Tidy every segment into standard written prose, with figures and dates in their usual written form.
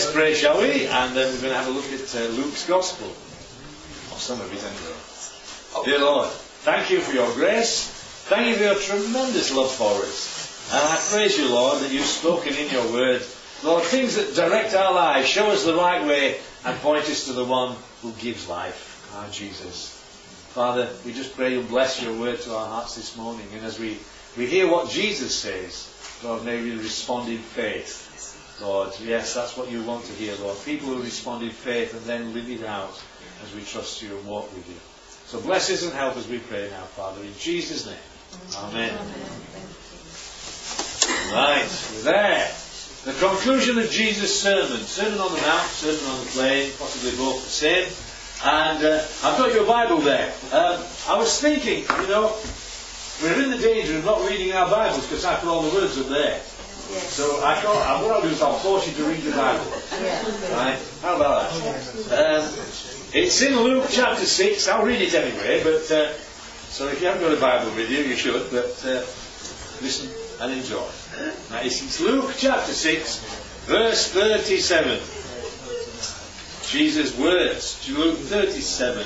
let's pray, shall we? And then we're going to have a look at Luke's Gospel. Or some of it anyway. Dear Lord, thank you for your grace. Thank you for your tremendous love for us. And I praise you, Lord, that you've spoken in your word, Lord, things that direct our lives, show us the right way, and point us to the one who gives life, our Jesus. Father, we just pray you'll bless your word to our hearts this morning. And as we hear what Jesus says, Lord, may we respond in faith. Lord, yes, that's what you want to hear, Lord. People who respond in faith and then live it out as we trust you and walk with you. So bless us and help us, we pray now, Father, in Jesus' name. Amen. Right, we're there. The conclusion of Jesus' sermon. Sermon on the Mount, Sermon on the Plain, possibly both the same. And I've got your Bible there. I was thinking, we're in the danger of not reading our Bibles because I put all the words up there. Yes. So I thought, what I'll do is I'll force you to read the Bible. Yes. Right? How about that? It's in Luke chapter 6. I'll read it anyway, but so if you haven't got a Bible with you, you should, but listen and enjoy. Now, it's Luke chapter 6, verse 37. Jesus' words. Luke 37.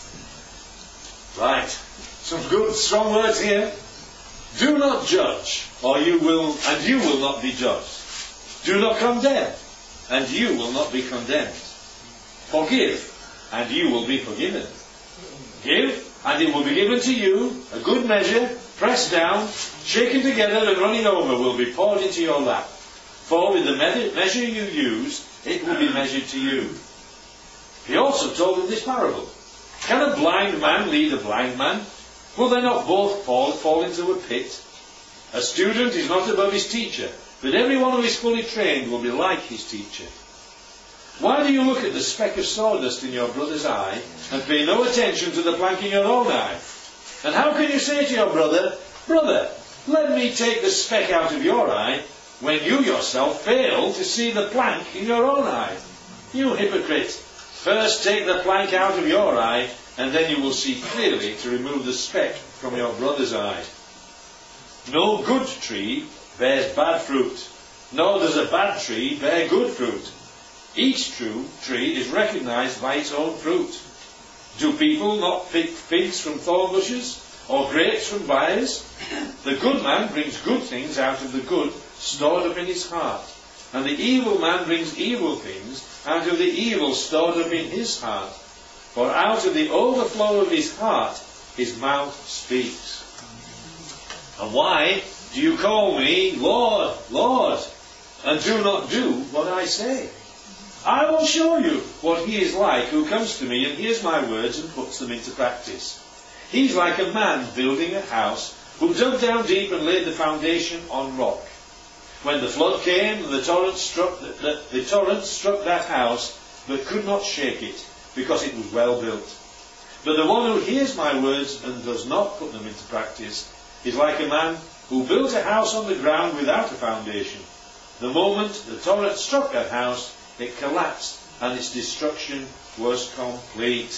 Right. Some good, strong words here. Do not judge, or you will not be judged. Do not condemn, and you will not be condemned. Forgive, and you will be forgiven. Give, and it will be given to you, a good measure, pressed down, shaken together, and running over will be poured into your lap. For with the measure you use, it will be measured to you. He also told them this parable. Can a blind man lead a blind man? Will they not both fall into a pit? A student is not above his teacher, but everyone who is fully trained will be like his teacher. Why do you look at the speck of sawdust in your brother's eye and pay no attention to the plank in your own eye? And how can you say to your brother, Brother, let me take the speck out of your eye, when you yourself fail to see the plank in your own eye? You hypocrite! First take the plank out of your eye, and then you will see clearly to remove the speck from your brother's eye. No good tree bears bad fruit, nor does a bad tree bear good fruit. Each true tree is recognized by its own fruit. Do people not pick figs from thorn bushes, or grapes from briars? The good man brings good things out of the good stored up in his heart, and the evil man brings evil things out of the evil stored up in his heart. For out of the overflow of his heart, his mouth speaks. And why do you call me Lord, Lord, and do not do what I say? I will show you what he is like who comes to me and hears my words and puts them into practice. He's like a man building a house who dug down deep and laid the foundation on rock. When the flood came, the torrent struck that house, but could not shake it, because it was well built. But the one who hears my words and does not put them into practice is like a man who built a house on the ground without a foundation. The moment the torrent struck that house, it collapsed, and its destruction was complete.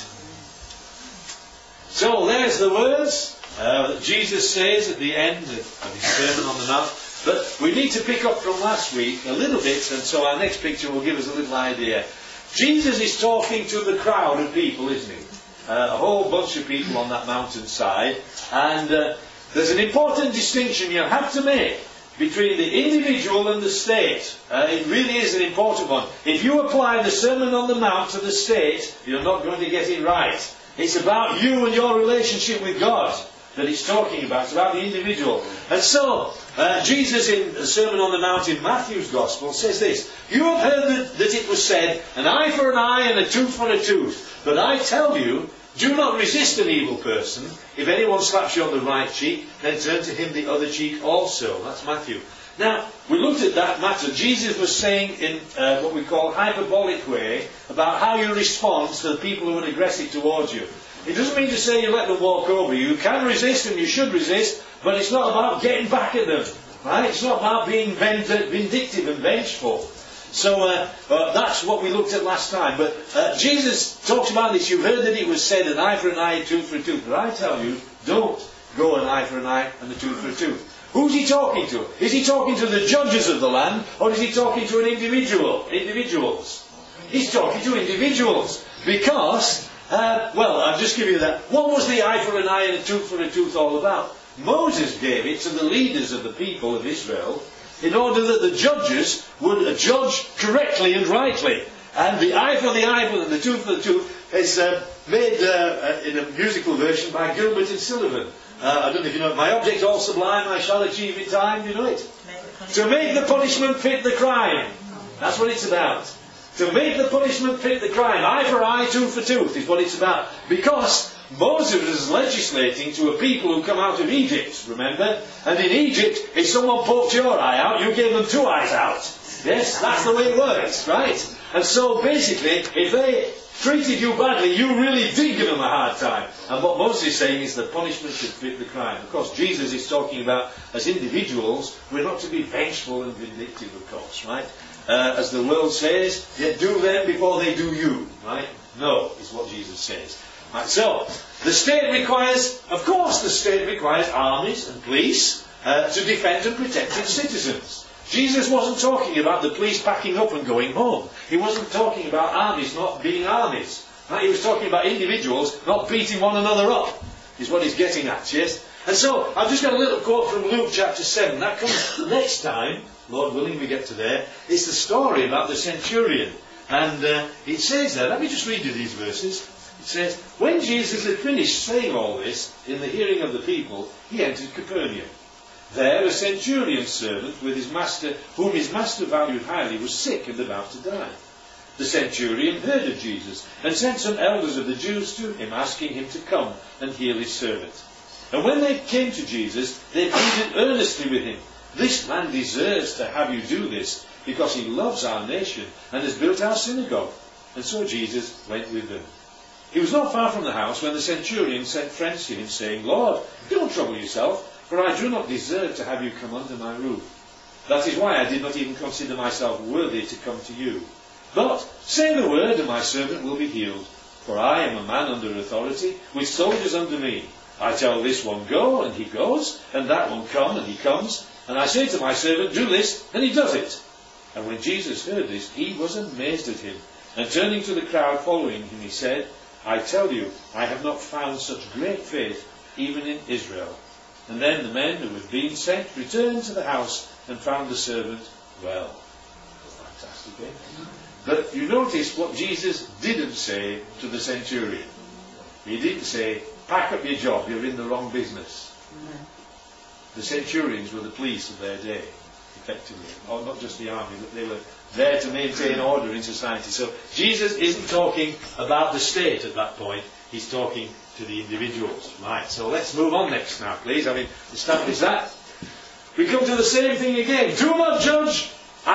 So there's the words that Jesus says at the end of his Sermon on the Mount. But we need to pick up from last week a little bit, and so our next picture will give us a little idea. Jesus is talking to the crowd of people, isn't he? A whole bunch of people on that mountainside. And there's an important distinction you have to make between the individual and the state. It really is an important one. If you apply the Sermon on the Mount to the state, you're not going to get it right. It's about you and your relationship with God that it's talking about. It's about the individual. And so, Jesus in the Sermon on the Mount in Matthew's Gospel says this. You have heard that it was said, an eye for an eye and a tooth for a tooth. But I tell you, do not resist an evil person. If anyone slaps you on the right cheek, then turn to him the other cheek also. That's Matthew. Now, we looked at that matter. Jesus was saying in what we call hyperbolic way about how you respond to the people who are aggressive towards you. It doesn't mean to say you let them walk over you. You can resist and you should resist, but it's not about getting back at them. Right? It's not about being vindictive and vengeful. So that's what we looked at last time. But Jesus talks about this. You've heard that it was said, an eye for an eye, a tooth for a tooth. But I tell you, don't go an eye for an eye and a tooth for a tooth. Who's he talking to? Is he talking to the judges of the land, or is he talking to an individuals? He's talking to individuals. Because, I'll just give you that. What was the eye for an eye and a tooth for a tooth all about? Moses gave it to the leaders of the people of Israel in order that the judges would judge correctly and rightly. And the eye for the eye and the tooth for the tooth is made in a musical version by Gilbert and Sullivan. I don't know if you know it. My object all sublime, I shall achieve in time. Do you know it? To make the punishment fit the crime. That's what it's about. To make the punishment fit the crime. Eye for eye, tooth for tooth is what it's about. Because Moses was legislating to a people who come out of Egypt, remember? And in Egypt, if someone poked your eye out, you gave them 2 eyes out. Yes, that's the way it works, right? And so basically, if they treated you badly, you really did give them a hard time. And what Moses is saying is the punishment should fit the crime. Of course, Jesus is talking about, as individuals, we're not to be vengeful and vindictive, of course, right? As the world says, do them before they do you, right? No, is what Jesus says. Right, so, the state requires armies and police to defend and protect its citizens. Jesus wasn't talking about the police packing up and going home. He wasn't talking about armies not being armies. Right? He was talking about individuals not beating one another up, is what he's getting at, yes? And so, I've just got a little quote from Luke chapter 7. That comes next time, Lord willing we get to there. It's the story about the centurion. And it says there, let me just read you these verses. It says, when Jesus had finished saying all this in the hearing of the people, he entered Capernaum. There a centurion's servant with his master, whom his master valued highly, was sick and about to die. The centurion heard of Jesus and sent some elders of the Jews to him, asking him to come and heal his servant. And when they came to Jesus, they pleaded earnestly with him, this man deserves to have you do this, because he loves our nation and has built our synagogue. And so Jesus went with them. He was not far from the house when the centurion sent friends to him, saying, Lord, don't trouble yourself, for I do not deserve to have you come under my roof. That is why I did not even consider myself worthy to come to you. But say the word, and my servant will be healed. For I am a man under authority, with soldiers under me. I tell this one, go, and he goes, and that one, come, and he comes. And I say to my servant, do this, and he does it. And when Jesus heard this, he was amazed at him. And turning to the crowd following him, he said, I tell you, I have not found such great faith, even in Israel. And then the men who had been sent returned to the house and found the servant well. Fantastic, eh? But you notice what Jesus didn't say to the centurion. He didn't say, pack up your job, you're in the wrong business. The centurions were the police of their day, effectively. Or not just the army, but they were there to maintain order in society. So Jesus isn't talking about the state at that point. He's talking to the individuals. Right, so let's move on next now, please. Establish that. We come to the same thing again. Do not judge,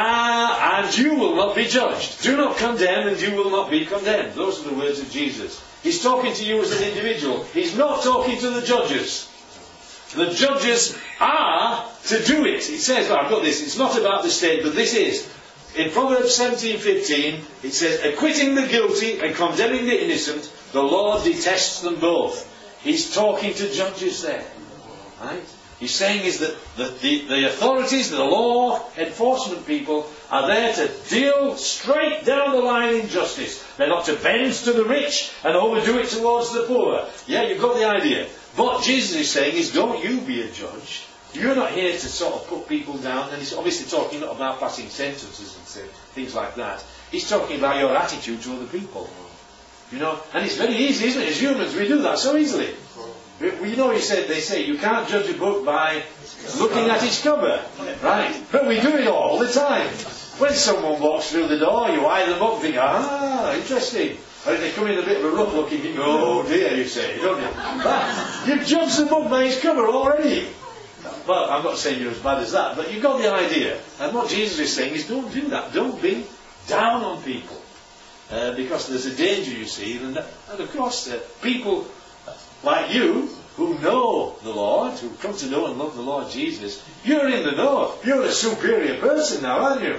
and you will not be judged. Do not condemn, and you will not be condemned. Those are the words of Jesus. He's talking to you as an individual. He's not talking to the judges. The judges are to do it. It says, I've got this, it's not about the state, but this is. In Proverbs 17:15, it says, acquitting the guilty and condemning the innocent, the Lord detests them both. He's talking to judges there. Right? He's saying is that the authorities, the law enforcement people, are there to deal straight down the line in justice. They're not to bend to the rich and overdo it towards the poor. Yeah, you've got the idea. What Jesus is saying is, don't you be a judge. You're not here to sort of put people down. And he's obviously talking not about passing sentences and things like that. He's talking about your attitude to other people. You know, and it's very easy, isn't it? As humans, we do that so easily. You know, they say you can't judge a book by looking at its cover, right? But we do it all the time. When someone walks through the door, you eye them up and think, interesting. Or if they come in a bit of a rough look, you think, oh dear, you say, don't you? But you've judged the book by its cover already. Well, I'm not saying you're as bad as that, but you've got the idea. And what Jesus is saying is, don't do that. Don't be down on people. Because there's a danger, you see. And of course, people like you, who know the Lord, who come to know and love the Lord Jesus, you're in the know. You're a superior person now, aren't you?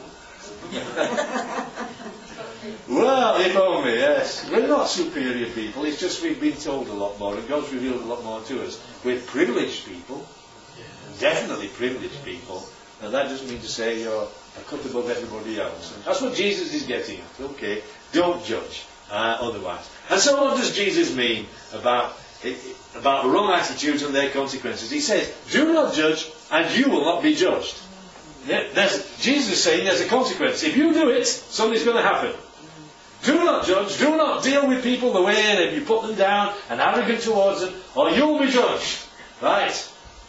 Well, if only, yes. We're not superior people. It's just we've been told a lot more, and God's revealed a lot more to us. We're privileged people. definitely privileged people, and that doesn't mean to say you're a cut above everybody else. And that's what Jesus is getting at. Okay, don't judge otherwise. And so what does Jesus mean about wrong attitudes and their consequences? He says, do not judge and you will not be judged. Yeah, Jesus is saying there's a consequence. If you do it, something's going to happen. Do not judge, do not deal with people the way that you put them down and arrogant towards them, or you'll be judged. Right?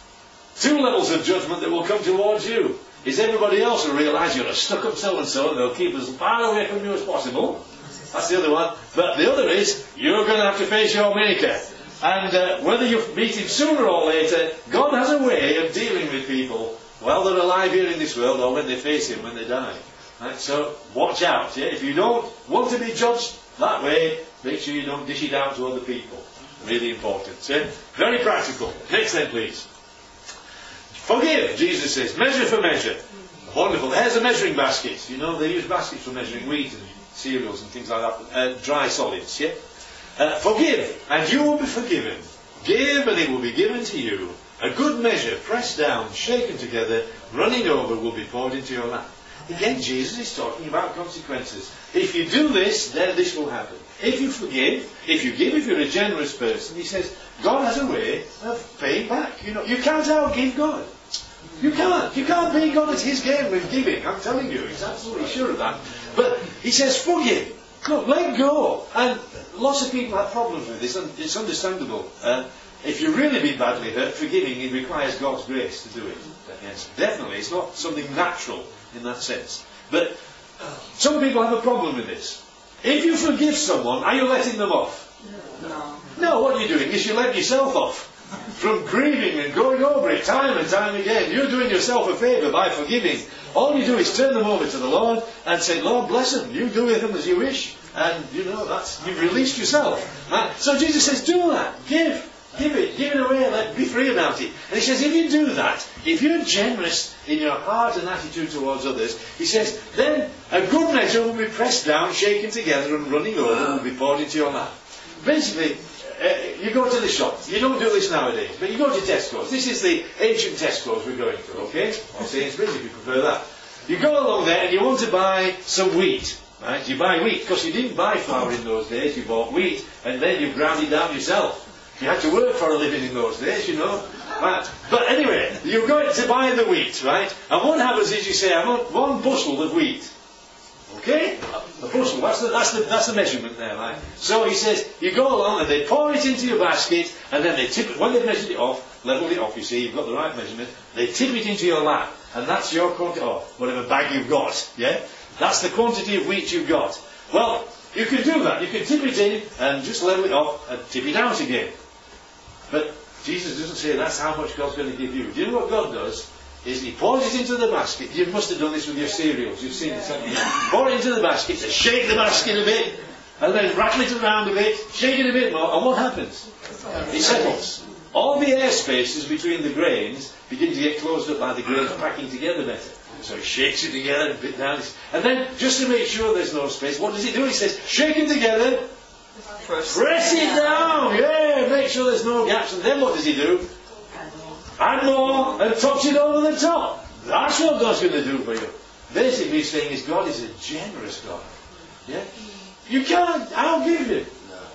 2 levels of judgment that will come towards you. Is everybody else will realise you're a stuck-up so-and-so and they'll keep as far away from you as possible. That's the other one. But the other is, you're going to have to face your Maker. And whether you meet Him sooner or later, God has a way of dealing with people while they're alive here in this world or when they face Him when they die. Right? So watch out. Yeah? If you don't want to be judged that way, make sure you don't dish it out to other people. Really important. Yeah? Very practical. Next then, please. Forgive, Jesus says. Measure for measure. Wonderful. There's a measuring basket. You know, they use baskets for measuring wheat and cereals and things like that. Dry solids. Yeah? Forgive, and you will be forgiven. Give, and it will be given to you. A good measure, pressed down, shaken together, running over, will be poured into your lap. Again, Jesus is talking about consequences. If you do this, then this will happen. If you forgive, if you give, if you're a generous person, he says, God has a way of paying back. You know, you can't outgive God. You can't. You can't beat God at His game with giving. I'm telling you, He's absolutely sure of that. But He says, forgive. Look, let go. And lots of people have problems with this, and it's understandable. If you've really been badly hurt, forgiving, it requires God's grace to do it. Yes, definitely. It's not something natural in that sense. But some people have a problem with this. If you forgive someone, are you letting them off? No, what are you doing is you let yourself off from grieving and going over it time and time again. You're doing yourself a favour by forgiving. All you do is turn them over to the Lord and say, Lord, bless them. You do with them as you wish. And, you know, you've released yourself. Right? So Jesus says, do that. Give it away, be free about it. And he says, if you do that, if you're generous in your heart and attitude towards others, he says, then a good measure will be pressed down, shaken together, and running over will be poured into your lap. Basically, you go to the shop. You don't do this nowadays, but you go to Tesco's. This is the ancient Tesco's we're going to, okay? Or Sainsbury's if you prefer that. You go along there and you want to buy some wheat. Right? You buy wheat, because you didn't buy flour in those days. You bought wheat, and then you ground it down yourself. You had to work for a living in those days, you know. Right. But anyway, you're going to buy the wheat, right? And what happens is you say, I want 1 bushel of wheat. Okay? A bushel, that's the measurement there, right? So he says, you go along and they pour it into your basket, and then they tip it, when they've measured it off, leveled it off, you see, you've got the right measurement, they tip it into your lap, and that's your quantity, or whatever bag you've got, yeah? That's the quantity of wheat you've got. Well, you can do that. You can tip it in, and just level it off, and tip it out again. But Jesus doesn't say that's how much God's going to give you. Do you know what God does? Is He pours it into the basket. You must have done this with your cereals. You've seen this, haven't you? Pour it into the basket, so shake the basket a bit, and then rattle it around a bit, shake it a bit more, and what happens? It settles. All the air spaces between the grains begin to get closed up by the grains packing together better. So he shakes it together and bit down. And then, just to make sure there's no space, what does he do? He says, shake it together, press it down, yeah, make sure there's no gaps. And then what does he do? Add more and tops it over the top. That's what God's going to do for you. Basically he's saying is God is a generous God. Yeah? You can't outgive Him.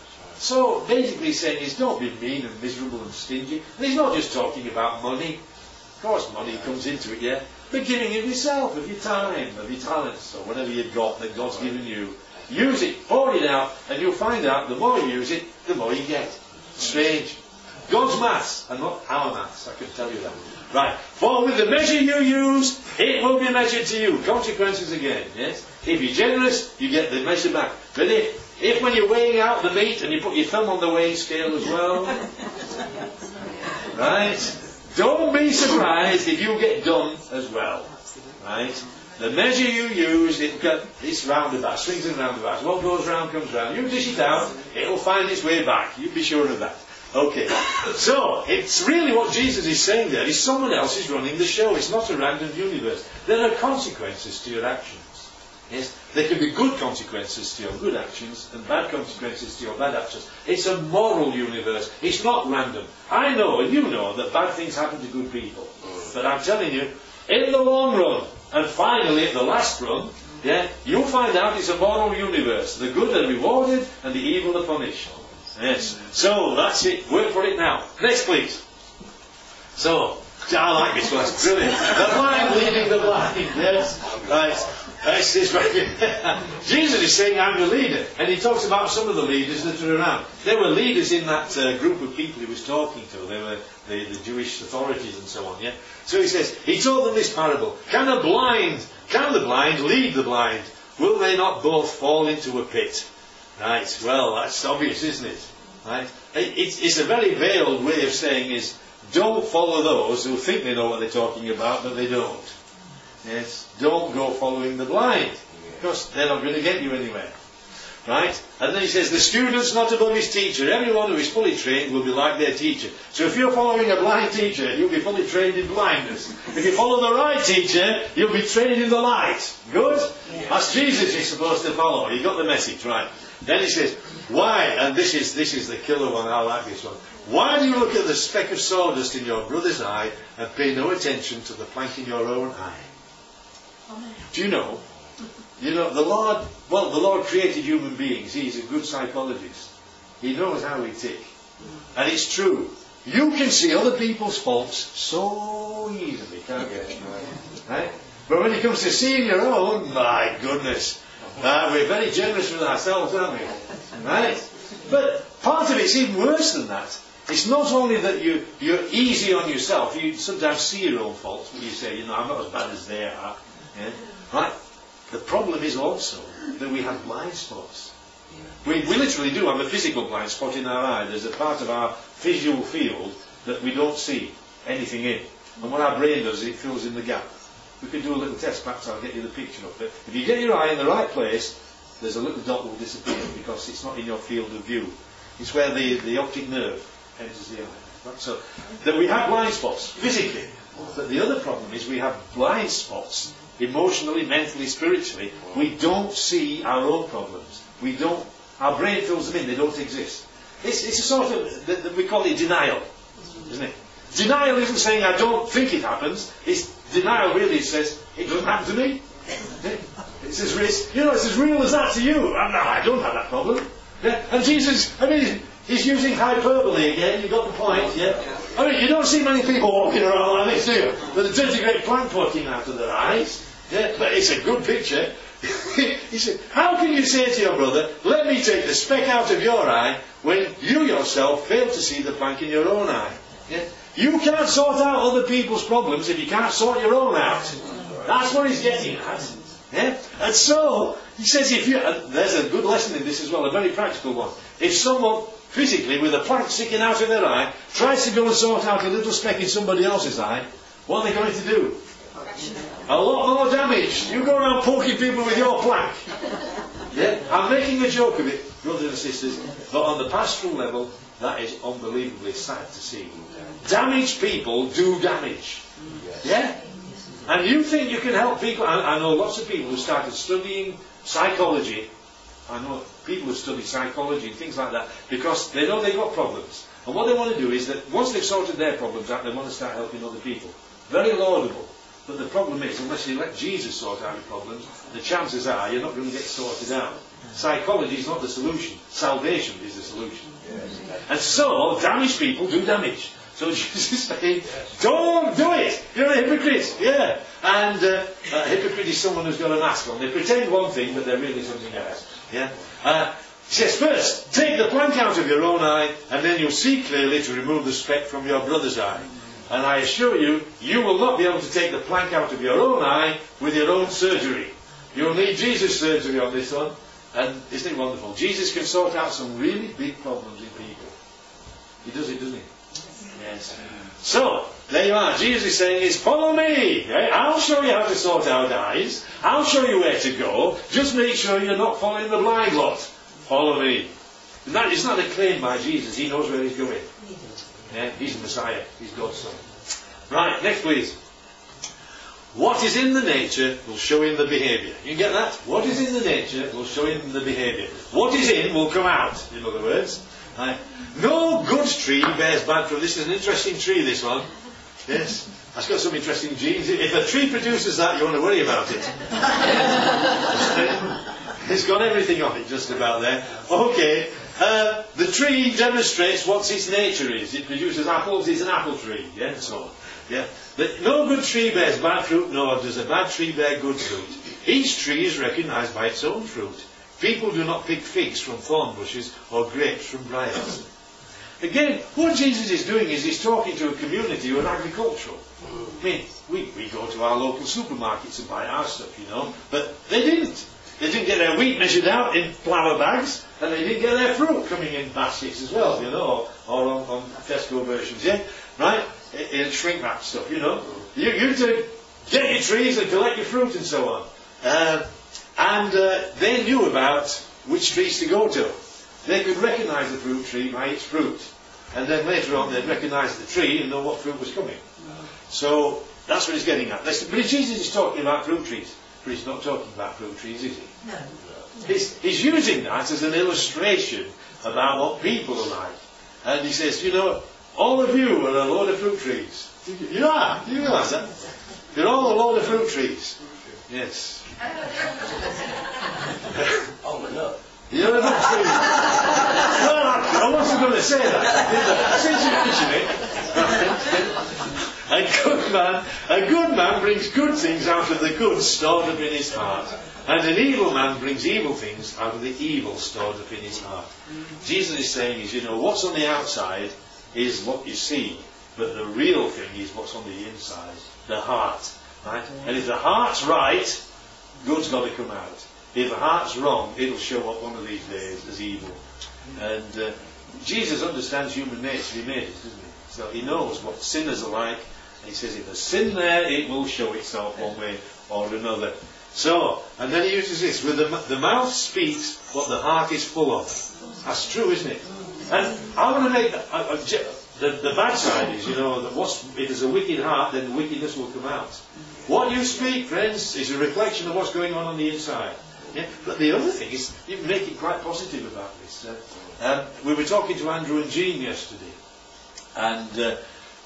So basically he's saying is don't be mean and miserable and stingy. And he's not just talking about money. Of course money comes into it, yeah? But giving of yourself, of your time, of your talents, or whatever you've got that God's given you. Use it, pour it out, and you'll find out the more you use it, the more you get. Strange. God's maths, and not our maths, I can tell you that. Right. For with the measure you use, it will be measured to you. Consequences again, yes? If you're generous, you get the measure back. But if when you're weighing out the meat, and you put your thumb on the weighing scale as well, right? Don't be surprised if you get done as well. Right? The measure you use, it's roundabout, swings and roundabouts. What goes round comes round. You dish it out, it'll find its way back. You be sure of that. Okay. So, it's really what Jesus is saying there is someone else is running the show. It's not a random universe. There are consequences to your actions. Yes? There can be good consequences to your good actions and bad consequences to your bad actions. It's a moral universe. It's not random. I know and you know that bad things happen to good people. But I'm telling you, in the long run, and finally at the last run, you'll find out it's a moral universe. The good are rewarded and the evil are punished. Yes. So that's it. Work for it now. Next, please. So, I like this one. It's brilliant. The blind leading the blind. Yes. Right. This right. Jesus is saying, I'm the leader. And he talks about some of the leaders that are around. There were leaders in that group of people he was talking to. They were the Jewish authorities and so on. Yeah. So he says, he told them this parable. Can the blind lead the blind? Will they not both fall into a pit? Right. Well, that's obvious, isn't it? Right. It's a very veiled way of saying is, don't follow those who think they know what they're talking about, but they don't. Yes. Don't go following the blind, because they're not going to get you anywhere. Right? And then he says, the student's not above his teacher. Everyone who is fully trained will be like their teacher. So if you're following a blind teacher, you'll be fully trained in blindness. If you follow the right teacher, you'll be trained in the light. Good? Yeah. That's Jesus you're supposed to follow. You got the message, right? Then he says, why? And this is the killer one. I like this one. Why do you look at the speck of sawdust in your brother's eye and pay no attention to the plank in your own eye? Do you know? The Lord created human beings. He's a good psychologist. He knows how we tick. And it's true. You can see other people's faults so easily, can't you? Right? But when it comes to seeing your own, my goodness, we're very generous with ourselves, aren't we? Right? But part of it's even worse than that. It's not only that you're easy on yourself. You sometimes see your own faults, but you say, I'm not as bad as they are. Yeah? Right? The problem is also that we have blind spots. We literally do have a physical blind spot in our eye. There's a part of our visual field that we don't see anything in. And what our brain does is it fills in the gap. We could do a little test, perhaps I'll get you the picture of it. If you get your eye in the right place, there's a little dot will disappear because it's not in your field of view. It's where the optic nerve enters the eye. Right? So that we have blind spots physically. But the other problem is we have blind spots emotionally, mentally, spiritually. We don't see our own problems. Our brain fills them in, they don't exist. It's a sort of, we call it denial, isn't it? Denial isn't saying I don't think it happens. Denial really says, it doesn't happen to me. It's as real as that to you. No, I don't have that problem. Yeah? And Jesus, he's using hyperbole again, you got the point, yeah? You don't see many people walking around like this, do you? With a dirty great plank poking out of their eyes. Yeah? But it's a good picture. He said, how can you say to your brother, let me take the speck out of your eye, when you yourself fail to see the plank in your own eye? Yeah? You can't sort out other people's problems if you can't sort your own out. That's what he's getting at. Yeah? And so, he says, there's a good lesson in this as well, a very practical one. If someone physically, with a plank sticking out of their eye, tries to go and sort out a little speck in somebody else's eye, what are they going to do? A lot more damage. You go around poking people with your plank. Yeah? I'm making a joke of it, brothers and sisters, but on the pastoral level, that is unbelievably sad to see. Damaged people do damage. Yeah? And you think you can help people. I know lots of people who started studying psychology. I know people who study psychology and things like that because they know they've got problems. And what they want to do is that once they've sorted their problems out, they want to start helping other people. Very laudable. But the problem is, unless you let Jesus sort out your problems, the chances are you're not going to get sorted out. Psychology is not the solution. Salvation is the solution. And so, damaged people do damage. So Jesus is saying, don't do it. You're a hypocrite. Yeah. And a hypocrite is someone who's got a mask on. They pretend one thing, but they're really something else. Yeah. He says, first, take the plank out of your own eye, and then you'll see clearly to remove the speck from your brother's eye. And I assure you, you will not be able to take the plank out of your own eye with your own surgery. You'll need Jesus' surgery on this one. And isn't it wonderful? Jesus can sort out some really big problems in people. He does it, doesn't he? Yes. So, there you are. Jesus is saying follow me. Right? I'll show you how to sort out eyes. I'll show you where to go. Just make sure you're not following the blind lot. Follow me. It's not a claim by Jesus. He knows where he's going. Yeah? He's the Messiah. He's God's Son. Right, next please. What is in the nature will show in the behaviour. You get that? What is in the nature will show in the behaviour. What is in will come out, in other words. Right? No good tree bears bad fruit. This is an interesting tree, this one. Yes. That's got some interesting genes. If a tree produces that, you want to worry about it. It's got everything on it just about there. Okay. The tree demonstrates what its nature is. It produces apples, it's an apple tree. Yeah, so. Yeah. But no good tree bears bad fruit, nor does a bad tree bear good fruit. Each tree is recognised by its own fruit. People do not pick figs from thorn bushes or grapes from briars. Again, what Jesus is doing is he's talking to a community who are agricultural. I mean, we go to our local supermarkets and buy our stuff, you know, but they didn't. They didn't get their wheat measured out in flour bags, and they didn't get their fruit coming in baskets as well, you know, or on Tesco versions, yeah? Right? In shrink wrap stuff, you know. You to get your trees and collect your fruit and so on. And they knew about which trees to go to. They could recognise the fruit tree by its fruit. And then later on they'd recognise the tree and know what fruit was coming. So that's what he's getting at. But Jesus is talking about fruit trees. But he's not talking about fruit trees, is he? No. He's using that as an illustration about what people are like. And he says, you know, all of you are a load of fruit trees. You are. Do you realise that? You're all a load of fruit trees. Yes. Oh, my God. You're a fruit tree. Well, I wasn't going to say that. Since you mention it. A good man brings good things out of the good stored up in his heart. And an evil man brings evil things out of the evil stored up in his heart. Jesus is saying is, you know, what's on the outside is what you see, but the real thing is what's on the inside, the heart. Right? And if the heart's right, good's got to come out. If the heart's wrong, it'll show up one of these days as evil. And Jesus understands human nature. He made it, doesn't he? So he knows what sinners are like. And he says if there's sin there, it will show itself one way or another. So, and then he uses this, with the mouth speaks what the heart is full of. That's true, isn't it? And I want to make the bad side is, you know, that if there's a wicked heart, then wickedness will come out. What you speak, friends, is a reflection of what's going on the inside. Yeah? But the other thing is, you can make it quite positive about this. We were talking to Andrew and Jean yesterday, and it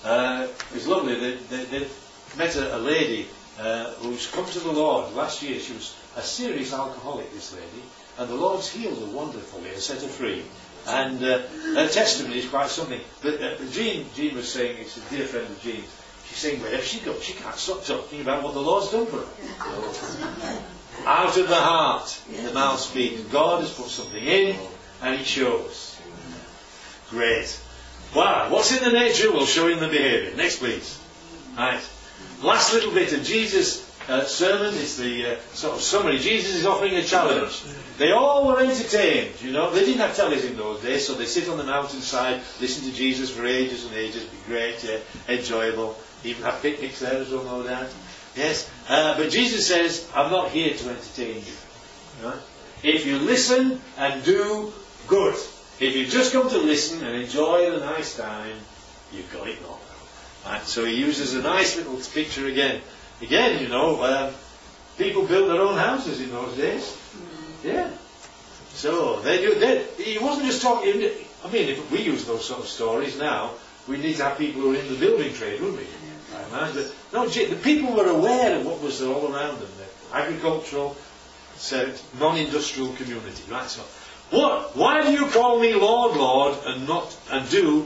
was lovely. They met a lady who's come to the Lord last year. She was a serious alcoholic, this lady, and the Lord's healed her wonderfully and set her free. And her testimony is quite something. But Jean was saying, it's a dear friend of Jean's, she's saying wherever she goes, she can't stop talking about what the Lord's done for her. Out of the heart, the mouth speaks. God has put something in, and it shows. Great. Wow, what's in the nature will show in the behaviour. Next, please. Right. Last little bit of Jesus' sermon is the sort of summary. Jesus is offering a challenge. They all were entertained, you know. They didn't have tellies in those days, so they sit on the mountainside, listen to Jesus for ages and ages. It'd be great, yeah, enjoyable. Even have picnics there as well, no doubt. Yes. But Jesus says, I'm not here to entertain you. Right? If you listen and do good. If you just come to listen and enjoy the nice time, you've got it wrong. Right? So he uses a nice little picture again. Again, you know, people built their own houses in those days. Yeah. So he wasn't just talking. I mean, if we use those sort of stories now, we need to have people who are in the building trade, wouldn't we? But no, the people were aware of what was all around them. The agricultural, non-industrial community, right? So, why do you call me Lord, Lord, and do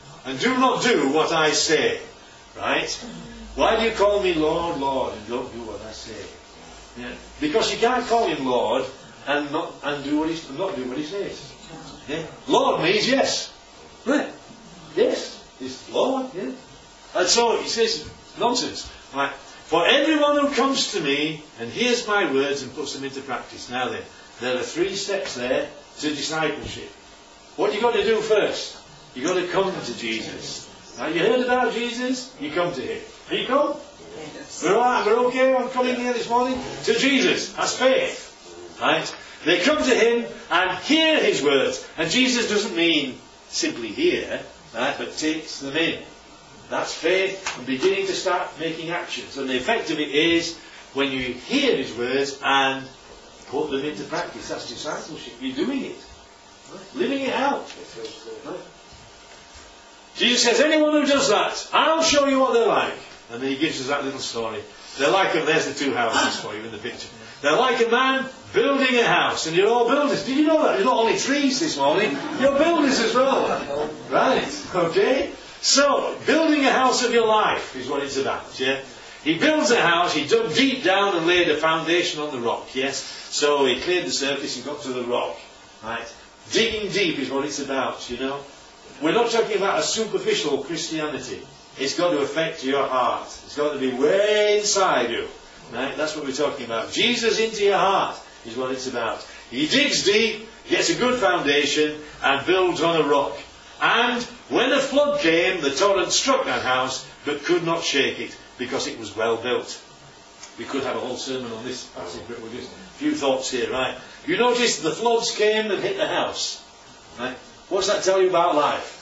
not do what I say? Right? Why do you call me Lord, Lord, and don't do what I say? Yeah. Because you can't call him Lord and not do what he says. Yeah. Lord means yes. Right? Yes. It's Lord. Yeah. And so he says nonsense. Right? For everyone who comes to me and hears my words and puts them into practice. Now then, there are 3 steps there to discipleship. What you've got to do first, you've got to come to Jesus. Now you heard about Jesus, you come to him. Are you come? Yes. We're okay on coming here this morning? To Jesus. That's faith. Right? They come to him and hear his words. And Jesus doesn't mean simply hear, right, but takes them in. That's faith and beginning to start making actions. And the effect of it is when you hear his words and put them into practice. That's discipleship. You're doing it. Right? Living it out. Right? Jesus says, anyone who does that, I'll show you what they're like. And then he gives us that little story. They're like there's the two houses for you in the picture. They're like a man building a house, and you're all builders. Did you know that? You're not only trees this morning, you're builders as well. Right, okay? So, building a house of your life is what it's about, yeah? He builds a house, he dug deep down and laid a foundation on the rock, yes? So he cleared the surface and got to the rock, right? Digging deep is what it's about, you know? We're not talking about a superficial Christianity. It's got to affect your heart. It's got to be way inside you. Right? That's what we're talking about. Jesus into your heart is what it's about. He digs deep, gets a good foundation, and builds on a rock. And when a flood came, the torrent struck that house, but could not shake it, because it was well built. We could have a whole sermon on this passage, but we'll just a few thoughts here, right? You notice the floods came and hit the house. Right? What's that tell you about life?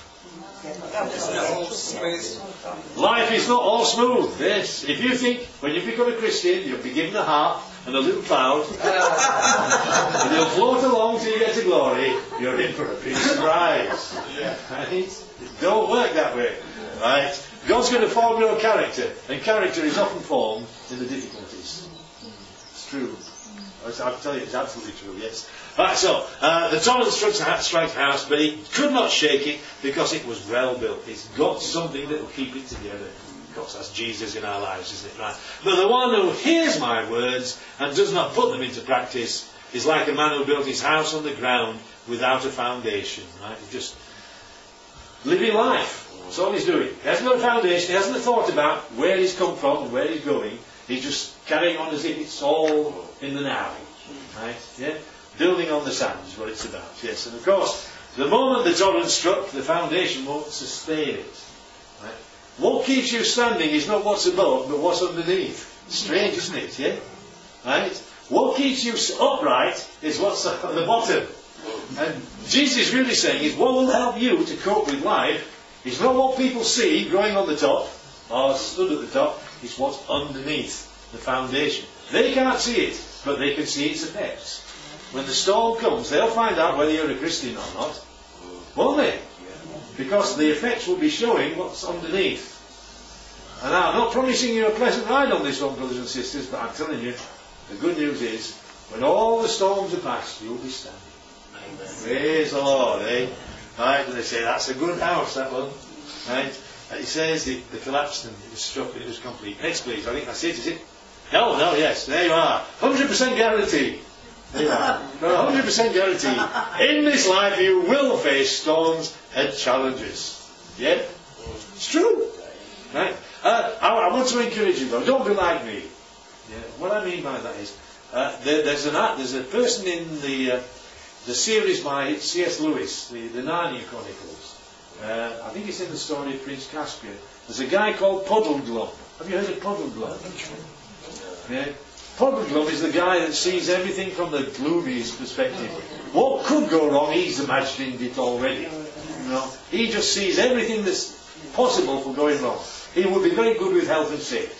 Life is not all smooth. Yes. If you think when you become a Christian you'll be given a harp and a little cloud and you'll float along till you get to glory, you're in for a big surprise. Right? It don't work that way. Right? God's going to form your character, and character is often formed in the difficulties. It's true. I'll tell you, it's absolutely true, yes. Right, so, the torrent struck the house, but it could not shake it because it was well built. It's got something that will keep it together. Of course, that's Jesus in our lives, isn't it? Right? But the one who hears my words and does not put them into practice is like a man who built his house on the ground without a foundation. Right? He's just living life. That's all he's doing. He hasn't got a foundation. He hasn't thought about where he's come from and where he's going. He's just carrying on as if it's all in the now. Right? Yeah? Building on the sand is what it's about. Yes. And of course, the moment the torrent struck, the foundation won't sustain it. Right? What keeps you standing is not what's above, but what's underneath. Strange, isn't it? Yeah? Right? What keeps you upright is what's at the bottom. And Jesus is really saying is what will help you to cope with life is not what people see growing on the top or stood at the top. It's what's underneath the foundation. They can't see it, but they can see its effects. When the storm comes, they'll find out whether you're a Christian or not. Won't they? Because the effects will be showing what's underneath. And now, I'm not promising you a pleasant ride on this one, brothers and sisters, but I'm telling you, the good news is, when all the storms are past, you'll be standing. Amen. Praise the Lord, eh? Right, and they say, that's a good house, that one. Right? And it says the collapsed and it was struck and it was complete. Next, please. I think that's it, is it? No, yes, there you are. 100% guarantee. There you are. 100% guarantee. In this life you will face storms and challenges. Yeah? It's true. Right? I want to encourage you though, don't be like me. Yeah? What I mean by that is, there's a person in the series by C.S. Lewis, the Narnia Chronicles. I think it's in the story of Prince Caspian. There's a guy called Puddleglum. Have you heard of Puddleglum? Yeah? Puddleglum is the guy that sees everything from the gloomiest perspective. What could go wrong, he's imagined it already. You know? He just sees everything that's possible for going wrong. He would be very good with health and safety.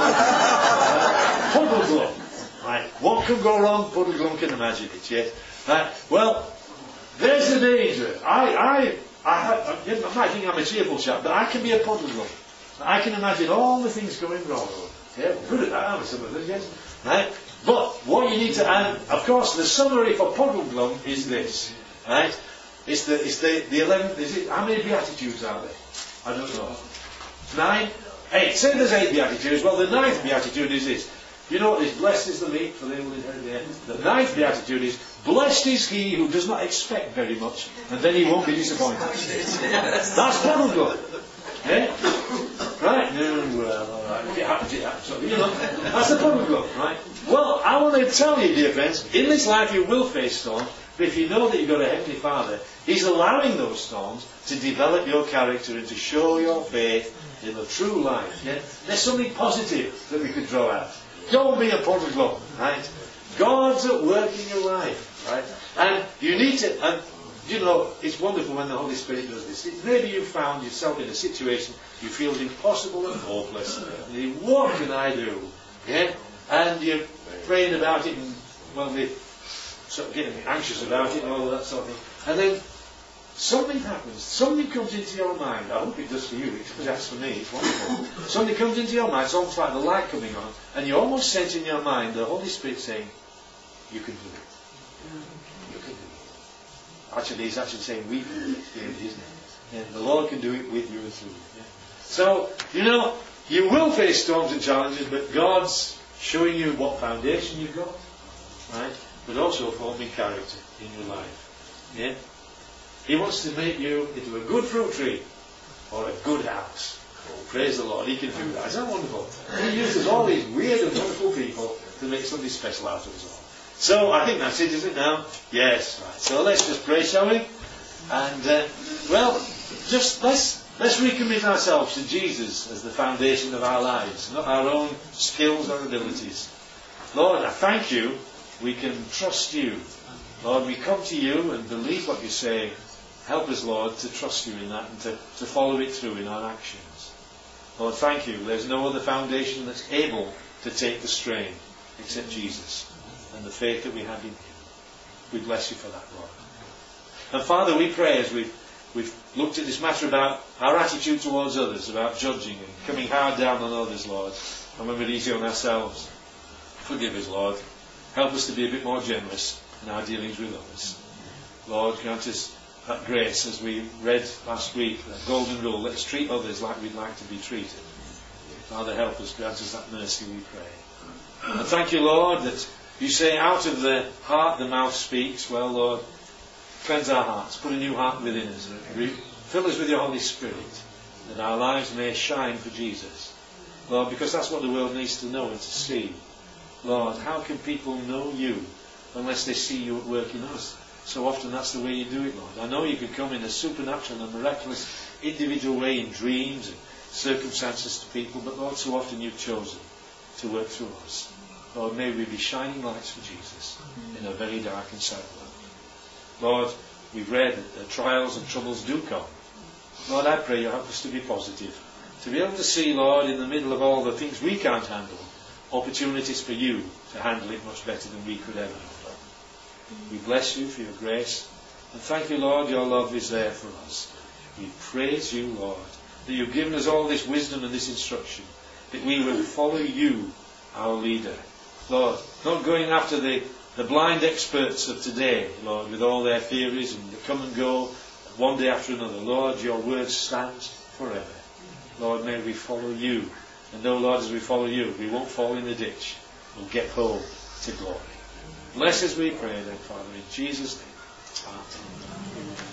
Puddleglum. Right. What could go wrong, Puddleglum can imagine it. Yes. Right. Well, there's the danger. I might think I'm a cheerful chap, but I can be a Puddleglum. I can imagine all the things going wrong. Yeah, good at that, aren't some of us, yes? Right? But what you need to, and of course the summary for Puddleglum is this. Right? It's the 11th, is it, how many Beatitudes are there? I don't know. 9? 8. Say there's 8 Beatitudes. Well, the 9th Beatitude is this. You know what is? Blessed is the meek, for they will inherit the earth. The 9th Beatitude is, blessed is he who does not expect very much, and then he won't be disappointed. That's Puddleglum. Yeah? Right? No, well, all right. It happens. So, you know, that's the Puddleglum, right? Well, I want to tell you, dear friends, in this life you will face storms, but if you know that you've got a Heavenly Father, He's allowing those storms to develop your character and to show your faith in the true life. Yeah? There's something positive that we could draw out. Don't be a Puddleglum, right? God's at work in your life, right? And you need to, and you know, it's wonderful when the Holy Spirit does this. Maybe you found yourself in a situation you feel impossible and hopeless. And you think, what can I do? Yeah? And you're praying about it and, well, sort of getting anxious about it and all that sort of thing. And then something happens, something comes into your mind. I hope it does for you, because that's for me, it's wonderful. Something comes into your mind, it's almost like the light coming on, and you almost sense in your mind the Holy Spirit saying, you can do it. You can do it. Actually, he's actually saying we can do it, isn't it? Yeah, the Lord can do it with you and through you. Yeah. So, you will face storms and challenges, but God's showing you what foundation you've got, right? But also forming character in your life. Yeah? He wants to make you into a good fruit tree or a good house. Oh, praise the Lord, He can do that. Isn't that wonderful? He uses all these weird and wonderful people to make something special out of us all. So I think that's it, isn't it now? Yes, right. So let's just pray, shall we? And, just let's recommit ourselves to Jesus as the foundation of our lives, not our own skills or abilities. Lord, I thank you. We can trust you. Lord, we come to you and believe what you say. Help us, Lord, to trust you in that and to follow it through in our actions. Lord, thank you. There's no other foundation that's able to take the strain except Jesus and the faith that we have in Him. We bless you for that, Lord. And Father, we pray as we've looked at this matter about our attitude towards others, about judging and coming hard down on others, Lord, and when we're easy on ourselves. Forgive us, Lord. Help us to be a bit more generous in our dealings with others. Lord, grant us that grace as we read last week, that golden rule, let us treat others like we'd like to be treated. Father, help us, grant us that mercy, we pray. And thank you, Lord, that you say out of the heart the mouth speaks. Well, Lord, cleanse our hearts, put a new heart within us, fill us with your Holy Spirit, that our lives may shine for Jesus. Lord, because that's what the world needs to know and to see. Lord, how can people know you unless they see you at work in us? So often that's the way you do it, Lord. I know you can come in a supernatural and miraculous individual way in dreams and circumstances to people, but Lord, so often you've chosen to work through us. Lord, may we be shining lights for Jesus in a very dark and sad world. Lord, we've read that the trials and troubles do come. Lord, I pray you help us to be positive, to be able to see, Lord, in the middle of all the things we can't handle, opportunities for you to handle it much better than we could ever have done. We bless you for your grace, and thank you, Lord, your love is there for us. We praise you, Lord, that you've given us all this wisdom and this instruction, that we will follow you, our leader. Lord, not going after the blind experts of today, Lord, with all their theories and the come and go one day after another. Lord, your word stands forever. Lord, may we follow you. And know, Lord, as we follow you, we won't fall in the ditch. We'll get home to glory. Bless us, we pray then, Father, in Jesus' name. Amen.